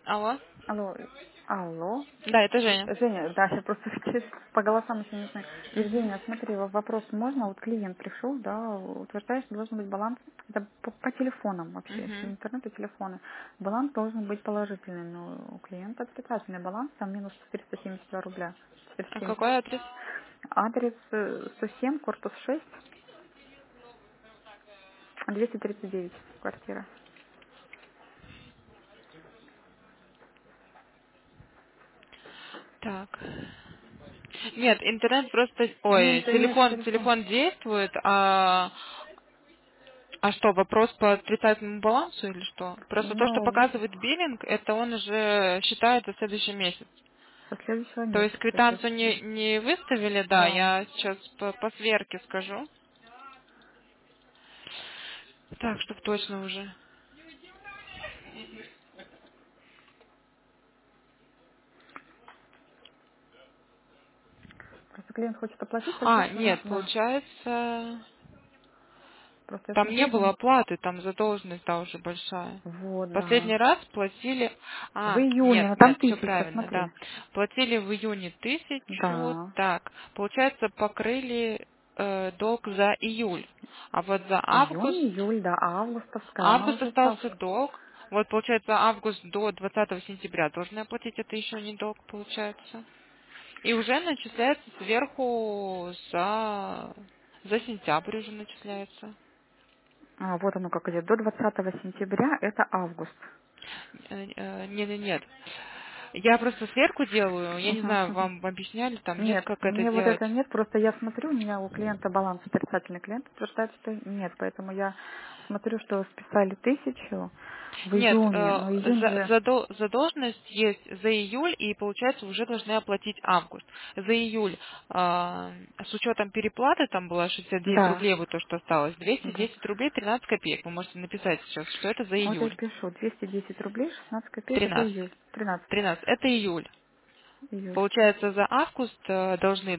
Алло? Алло, алло. Да, это Женя. Женя, да, я просто по голосам еще не знаю. Мгм. Евгения, смотри, вопрос можно? Вот клиент пришел, да, утверждает, что должен быть баланс, это по телефонам вообще, Мгм. интернет и телефоны. Баланс должен быть положительный, но у клиента отрицательный баланс, там минус 472 рубля. А 47. какой адрес? Адрес 107, корпус 6, 239, квартира. Так. Нет, интернет просто... Ой, Нет, нет, телефон, телефон. телефон действует, а что, вопрос по отрицательному балансу или что? Просто то, что Ну, показывает биллинг, это он уже считает за следующий месяц. со следующего То есть месяца сейчас. квитанцию не выставили, да, Да. я сейчас по сверке скажу. Так, чтоб точно уже. Просто клиент хочет оплатить, А, соответственно, нет, да. получается, Просто я там не смотрю, было оплаты, там задолженность, да, уже большая. вот, да. Последний раз платили... В Нет, июне, но там нет, все 1000, правильно, смотри. да. Платили в июне 1000, Да. так. Получается, покрыли долг за июль. А вот за август, Июнь, июль, да, а августовская, она август уже остался остался. долг. Вот, получается, август до 20 сентября должны оплатить, это еще не долг, получается. И уже начисляется сверху за сентябрь уже начисляется. А, вот оно как идет. До 20 сентября это август. Нет, нет. Я просто сверху делаю. Я не Мгм, знаю, мгм. вам объясняли там, нет, Нет, как это мне вот делать. это нет, просто я смотрю, у меня у клиента баланс отрицательный, клиент утверждает, что нет, поэтому я смотрю, что списали 1000 в Нет, июне, но июнь же, задолженность есть за июль, и, получается, уже должны оплатить август. За июль, с учетом переплаты, там было 69 да, рублей, вот то, что осталось, да. 210 рублей 13 копеек. Вы можете написать сейчас, что это за Вот я июль. пишу, 210 рублей, 16 копеек, это 13. июль, 13 13. Это июль. июль. Получается, за август должны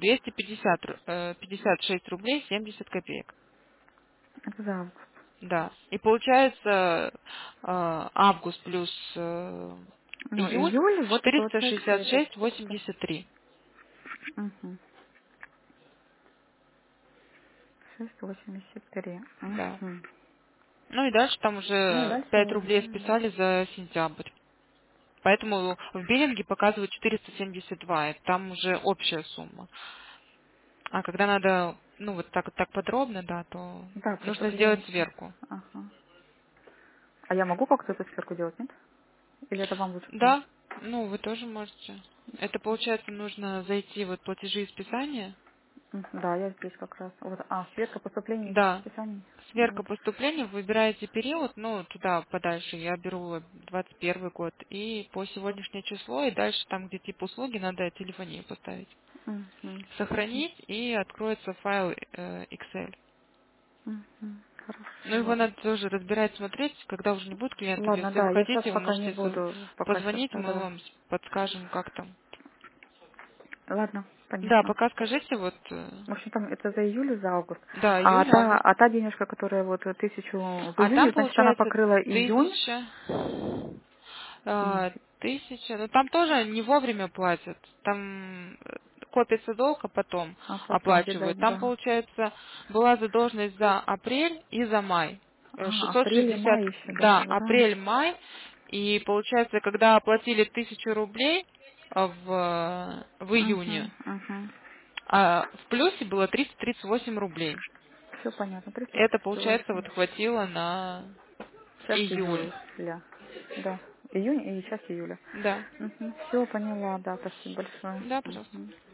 56 рублей 70 копеек. Это за август. Да. И получается, август плюс Ну, июль июль, вот получается это 400. 466,83. Угу. 683. Да. Угу. Ну и дальше там Ну и уже дальше 5 уже, рублей да. списали за сентябрь. Поэтому в биллинге показывают 472. Это там уже общая сумма. А когда надо, ну вот так подробно, да, то Да, просто нужно сделать клиент. сверку. Ага. А я могу как-то эту сверку делать, нет? Или это вам лучше сделать? Да, ну вы тоже можете. Это получается нужно зайти вот платежи и списания. Да, я здесь как раз. Вот, сверка поступлений и Да, списаний. сверка Вот. поступления, выбираете период, ну туда подальше, я беру 21 год, и по сегодняшнее число, и дальше там, где тип услуги, надо телефонию поставить. Угу. Хорошо. Сохранить, и откроется файл Excel. Угу. Ну Хорошо, его ладно. надо тоже разбирать, смотреть, когда уже не будет клиентов. Ладно, Если вы да, я сейчас хотите, вы пока не можете буду, пока сейчас, позвонить, мы да. вам подскажем, как там. Ладно, Да, понятно. пока скажите, вот, В общем, там это за июль и за август. да, А июль, та, август. а та денежка, которая вот 1000 в А июне, там значит, она получается покрыла июнь. 1000, И 1000, ну там тоже не вовремя платят. Там копится долг, а потом потом, оплачивают. видать, Там, да. получается, была задолженность за апрель и за май. Апрель и 660, май еще да, даже, да. апрель-май. И получается, когда оплатили 1000 рублей в июне, Угу, угу. в плюсе было 338 рублей. Все понятно, Это, получается, 338. вот хватило на Часть июль. июля. Да. Июнь и часть июля. Да. Угу. Все поняла, да, спасибо большое. Да, пожалуйста. Мгм.